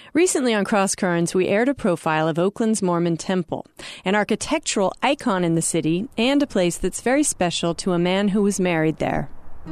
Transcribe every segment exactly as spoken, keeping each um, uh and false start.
Recently on Cross Currents, we aired a profile of Oakland's Mormon Temple, an architectural icon in the city and a place that's very special to a man who was married there.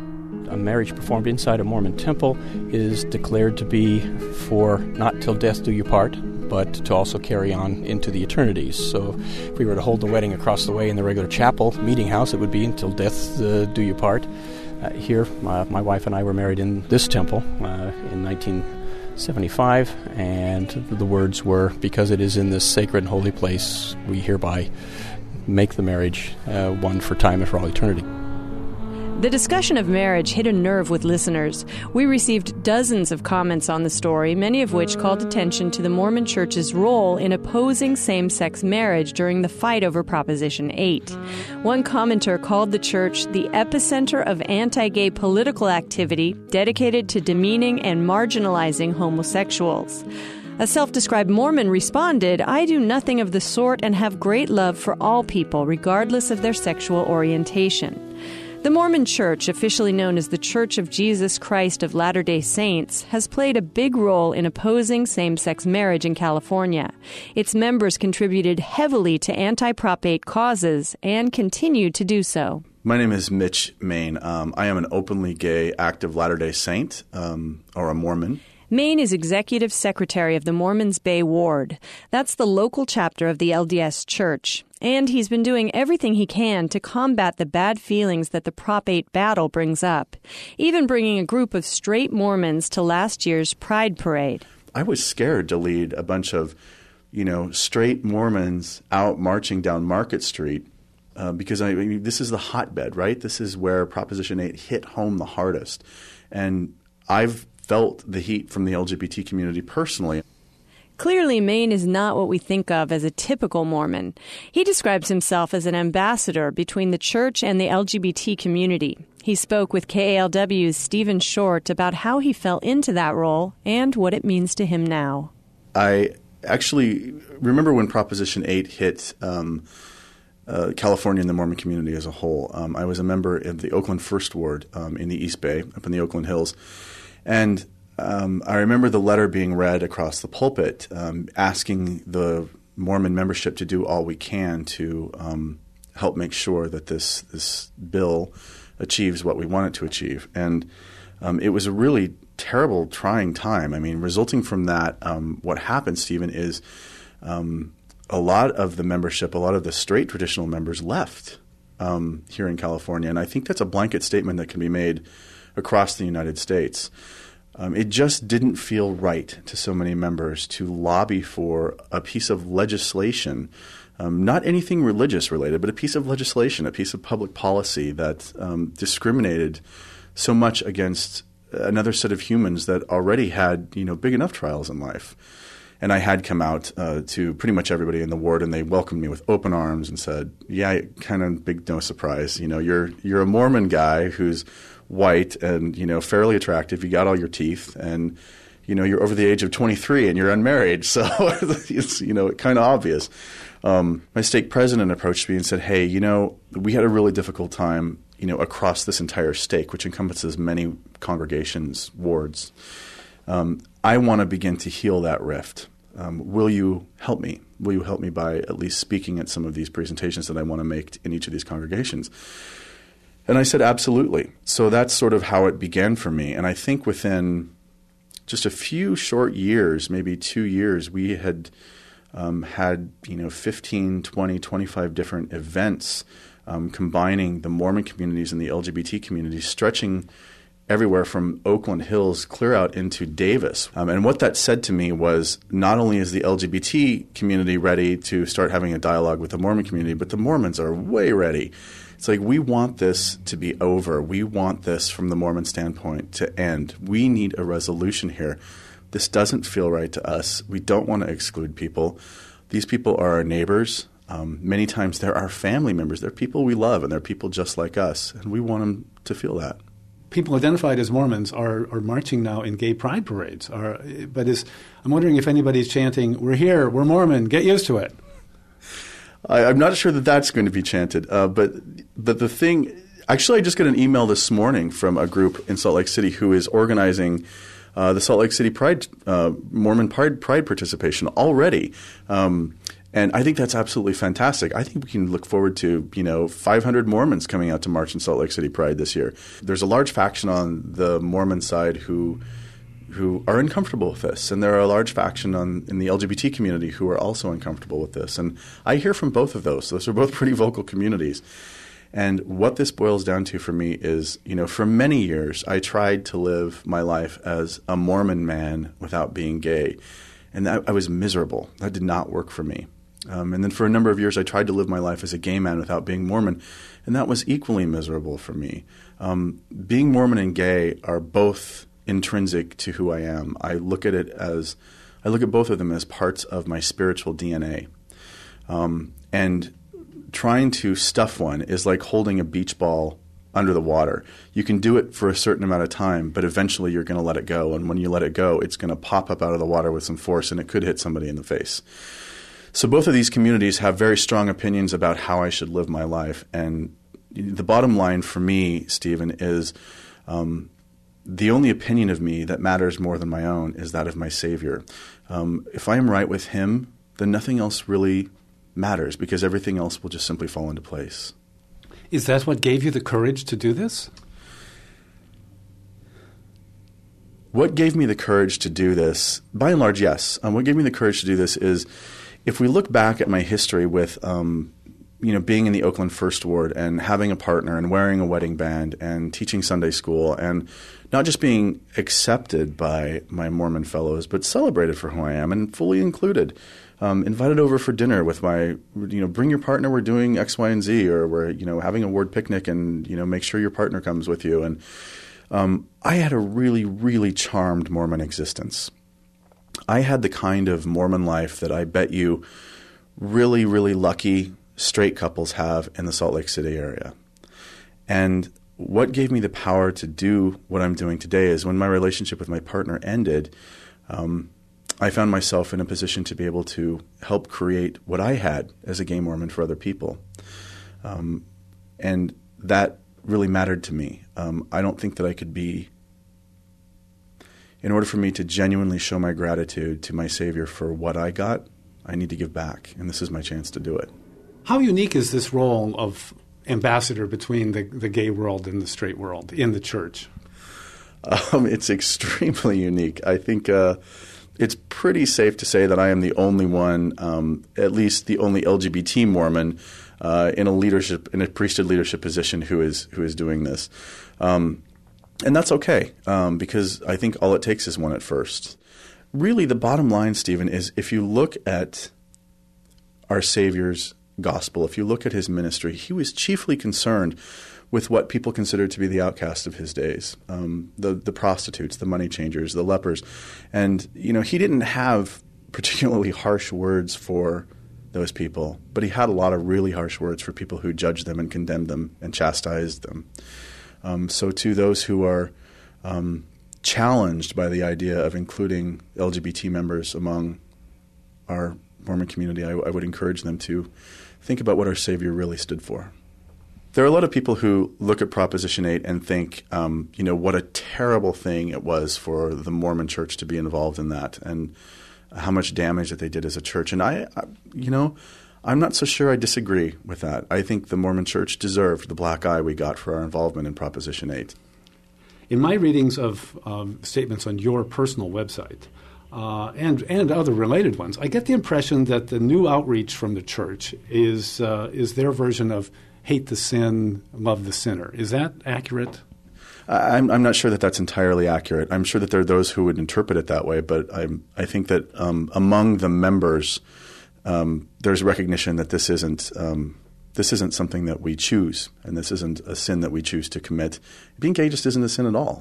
A marriage performed inside a Mormon temple is declared to be for not till death do you part, but to also carry on into the eternities. So if we were to hold the wedding across the way in the regular chapel meeting house, it would be until death uh, do you part. Uh, here, my, my wife and I were married in this temple uh, in nineteen seventy-five, and the words were, because it is in this sacred and holy place, we hereby make the marriage uh, one for time and for all eternity. The discussion of marriage hit a nerve with listeners. We received dozens of comments on the story, many of which called attention to the Mormon Church's role in opposing same-sex marriage during the fight over Proposition eight. One commenter called the church the epicenter of anti-gay political activity dedicated to demeaning and marginalizing homosexuals. A self-described Mormon responded, "I do nothing of the sort and have great love for all people, regardless of their sexual orientation." The Mormon Church, officially known as the Church of Jesus Christ of Latter-day Saints, has played a big role in opposing same-sex marriage in California. Its members contributed heavily to anti-Prop eight causes and continue to do so. My name is Mitch Main. Um, I am an openly gay, active Latter-day Saint, um, or a Mormon. Main is Executive Secretary of the Mormons Bay Ward. That's the local chapter of the L D S Church. And he's been doing everything he can to combat the bad feelings that the Prop eight battle brings up, even bringing a group of straight Mormons to last year's Pride Parade. I was scared to lead a bunch of, you know, straight Mormons out marching down Market Street uh, because I, I mean, this is the hotbed, right? This is where Proposition eight hit home the hardest. And I've felt the heat from the L G B T community personally. Clearly, Main is not what we think of as a typical Mormon. He describes himself as an ambassador between the church and the L G B T community. He spoke with K A L W's Stephen Short about how he fell into that role and what it means to him now. I actually remember when Proposition eight hit um, uh, California and the Mormon community as a whole. Um, I was a member of the Oakland First Ward um, in the East Bay, up in the Oakland Hills. And um, I remember the letter being read across the pulpit um, asking the Mormon membership to do all we can to um, help make sure that this this bill achieves what we want it to achieve. And um, it was a really terrible, trying time. I mean, resulting from that, um, what happened, Stephen, is um, a lot of the membership, a lot of the straight traditional members left um, here in California. And I think that's a blanket statement that can be made across the United States. Um, it just didn't feel right to so many members to lobby for a piece of legislation, um, not anything religious related, but a piece of legislation, a piece of public policy that um, discriminated so much against another set of humans that already had, you know, big enough trials in life. And I had come out uh, to pretty much everybody in the ward, and they welcomed me with open arms and said, "Yeah, kind of big, no surprise. You know, you're you're a Mormon guy who's white and, you know, fairly attractive. You got all your teeth, and, you know, you're over the age of twenty-three and you're unmarried. So it's, you know, kind of obvious." Um, my stake president approached me and said, "Hey, you know, we had a really difficult time, you know, across this entire stake, which encompasses many congregations, wards. Um, I want to begin to heal that rift. Um, will you help me? Will you help me by at least speaking at some of these presentations that I want to make in each of these congregations?" And I said, absolutely. So that's sort of how it began for me. And I think within just a few short years, maybe two years, we had um, had, you know, fifteen, twenty, twenty-five different events um, combining the Mormon communities and the L G B T communities, stretching everywhere from Oakland Hills clear out into Davis. Um, and what that said to me was, not only is the L G B T community ready to start having a dialogue with the Mormon community, but the Mormons are way ready. It's like, we want this to be over. We want this, from the Mormon standpoint, to end. We need a resolution here. This doesn't feel right to us. We don't want to exclude people. These people are our neighbors. Um, many times they're our family members. They're people we love, and they're people just like us, and we want them to feel that. People identified as Mormons are, are marching now in gay pride parades. Are, but is, I'm wondering if anybody's chanting, "We're here, we're Mormon, get used to it." I, I'm not sure that that's going to be chanted. Uh, but, but the thing – actually, I just got an email this morning from a group in Salt Lake City who is organizing uh, the Salt Lake City Pride, uh, Mormon Pride, Pride participation already. Um, and I think that's absolutely fantastic. I think we can look forward to, you know, five hundred Mormons coming out to march in Salt Lake City Pride this year. There's a large faction on the Mormon side who who are uncomfortable with this, and there are a large faction on in the L G B T community who are also uncomfortable with this. And I hear from both of those. Those are both pretty vocal communities. And what this boils down to for me is, you know, for many years I tried to live my life as a Mormon man without being gay, and that, I was miserable. That did not work for me. Um, and then for a number of years I tried to live my life as a gay man without being Mormon, and that was equally miserable for me. Um, being Mormon and gay are both intrinsic to who I am. I look at it as I look at both of them as parts of my spiritual D N A. Um, and trying to stuff one is like holding a beach ball under the water. You can do it for a certain amount of time, but eventually you're going to let it go. And when you let it go, it's going to pop up out of the water with some force, and it could hit somebody in the face. So both of these communities have very strong opinions about how I should live my life. And the bottom line for me, Stephen, is um, the only opinion of me that matters more than my own is that of my Savior. Um, if I am right with Him, then nothing else really matters, because everything else will just simply fall into place. Is that what gave you the courage to do this? What gave me the courage to do this? By and large, yes. Um, what gave me the courage to do this is, if we look back at my history with, um, you know, being in the Oakland First Ward and having a partner and wearing a wedding band and teaching Sunday school and not just being accepted by my Mormon fellows, but celebrated for who I am and fully included. Um, invited over for dinner with my, you know, bring your partner, we're doing X, Y, and Z, or we're, you know, having a ward picnic, and, you know, make sure your partner comes with you. And um, I had a really, really charmed Mormon existence. I had the kind of Mormon life that I bet you really, really lucky straight couples have in the Salt Lake City area. And what gave me the power to do what I'm doing today is when my relationship with my partner ended, um, I found myself in a position to be able to help create what I had as a gay Mormon for other people. Um, and that really mattered to me. Um, I don't think that I could be, in order for me to genuinely show my gratitude to my Savior for what I got, I need to give back, and this is my chance to do it. How unique is this role of ambassador between the, the gay world and the straight world in the church? Um, it's extremely unique. I think uh, it's pretty safe to say that I am the only one, um, at least the only L G B T Mormon uh, in a leadership, in a priesthood leadership position who is who is doing this, um, and that's okay um, because I think all it takes is one at first. Really, the bottom line, Stephen, is if you look at our Savior's gospel, if you look at his ministry, he was chiefly concerned with what people considered to be the outcast of his days, um, the the prostitutes, the money changers, the lepers. And, you know, he didn't have particularly harsh words for those people, but he had a lot of really harsh words for people who judged them and condemned them and chastised them. Um, so to those who are um, challenged by the idea of including L G B T members among our Mormon community, I, I would encourage them to think about what our Savior really stood for. There are a lot of people who look at Proposition eight and think, um, you know, what a terrible thing it was for the Mormon Church to be involved in that, and how much damage that they did as a church. And I, I, you know, I'm not so sure I disagree with that. I think the Mormon Church deserved the black eye we got for our involvement in Proposition eight. In my readings of um, statements on your personal website, Uh, and and other related ones, I get the impression that the new outreach from the church is uh, is their version of hate the sin, love the sinner. Is that accurate? I'm, I'm not sure that that's entirely accurate. I'm sure that there are those who would interpret it that way, but I'm, I think that um, among the members, um, there's recognition that this isn't um, this isn't something that we choose, and this isn't a sin that we choose to commit. Being gay just isn't a sin at all.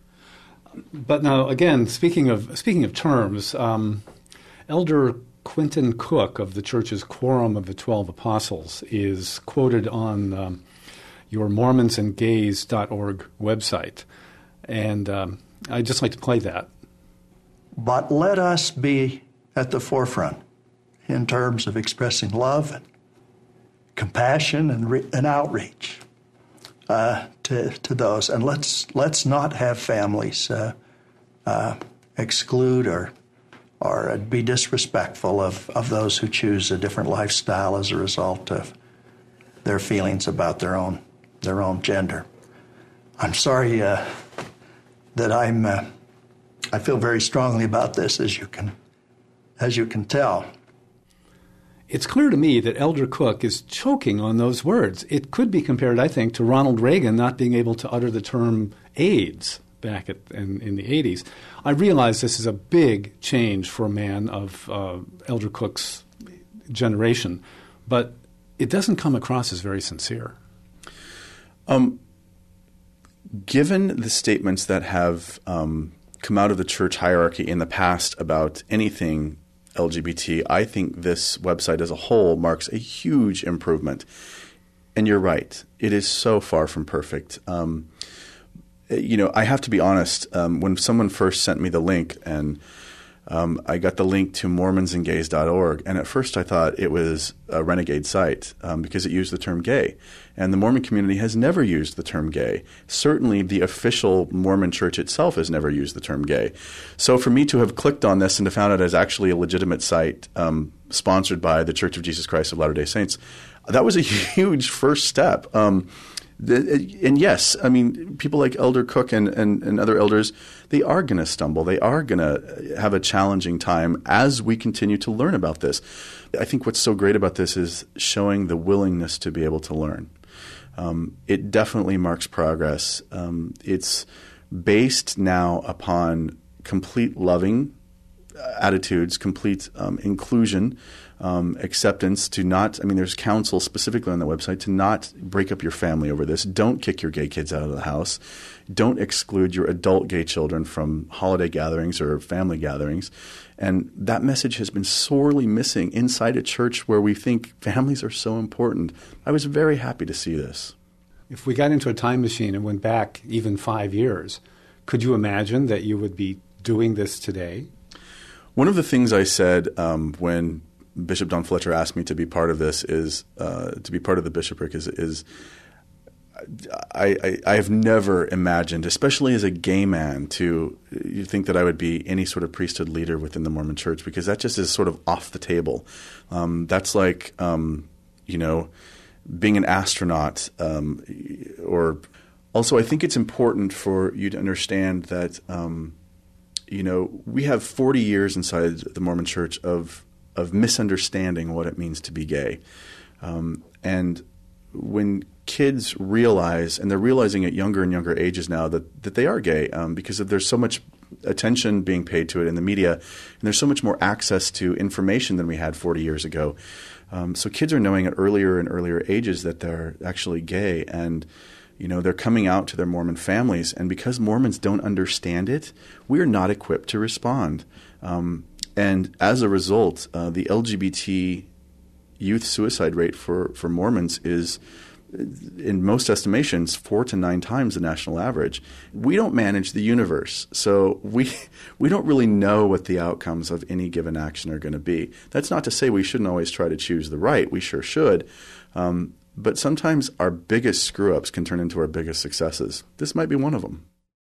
But now, again, speaking of speaking of terms, um, Elder Quentin Cook of the church's Quorum of the Twelve Apostles is quoted on um, your Mormons and Gays dot org website, and um, I'd just like to play that. But let us be at the forefront in terms of expressing love and compassion and, re- and outreach. Uh, to, to those, and let's let's not have families uh, uh, exclude or or be disrespectful of, of those who choose a different lifestyle as a result of their feelings about their own their own gender. I'm sorry uh, that I'm uh, I feel very strongly about this, as you can as you can tell. It's clear to me that Elder Cook is choking on those words. It could be compared, I think, to Ronald Reagan not being able to utter the term AIDS back at, in, in the eighties. I realize this is a big change for a man of uh, Elder Cook's generation, but it doesn't come across as very sincere. Um, given the statements that have um, come out of the church hierarchy in the past about anything L G B T, I think this website as a whole marks a huge improvement. And you're right. It is so far from perfect. Um, you know, I have to be honest. Um, when someone first sent me the link, and um, I got the link to Mormons and Gays dot org, and at first I thought it was a renegade site um, because it used the term gay. And the Mormon community has never used the term gay. Certainly the official Mormon church itself has never used the term gay. So for me to have clicked on this and to found out it as actually a legitimate site um, sponsored by the Church of Jesus Christ of Latter-day Saints, that was a huge first step. Um, the, and yes, I mean, people like Elder Cook and, and, and other elders, they are going to stumble. They are going to have a challenging time as we continue to learn about this. I think what's so great about this is showing the willingness to be able to learn. Um, it definitely marks progress. Um, it's based now upon complete loving attitudes, complete um, inclusion, um, acceptance, to not – I mean, there's counsel specifically on the website to not break up your family over this. Don't kick your gay kids out of the house. Don't exclude your adult gay children from holiday gatherings or family gatherings. And that message has been sorely missing inside a church where we think families are so important. I was very happy to see this. If we got into a time machine and went back even five years, could you imagine that you would be doing this today? One of the things I said um, when Bishop Don Fletcher asked me to be part of this is uh, to be part of the bishopric is is I, I, I have never imagined, especially as a gay man, to you think that I would be any sort of priesthood leader within the Mormon Church, because that just is sort of off the table. Um, that's like um, you know being an astronaut, um, or also I think it's important for you to understand that. Um, You know, we have forty years inside the Mormon Church of of misunderstanding what it means to be gay. Um, and when kids realize, and they're realizing at younger and younger ages now, that, that they are gay um, because of, there's so much attention being paid to it in the media, and there's so much more access to information than we had forty years ago. Um, so kids are knowing at earlier and earlier ages that they're actually gay, and you know, they're coming out to their Mormon families, and because Mormons don't understand it, we're not equipped to respond. Um, and as a result, uh, the L G B T youth suicide rate for, for Mormons is, in most estimations, four to nine times the national average. We don't manage the universe, so we we don't really know what the outcomes of any given action are going to be. That's not to say we shouldn't always try to choose the right. We sure should. Um, But sometimes our biggest screw-ups can turn into our biggest successes. This might be one of them.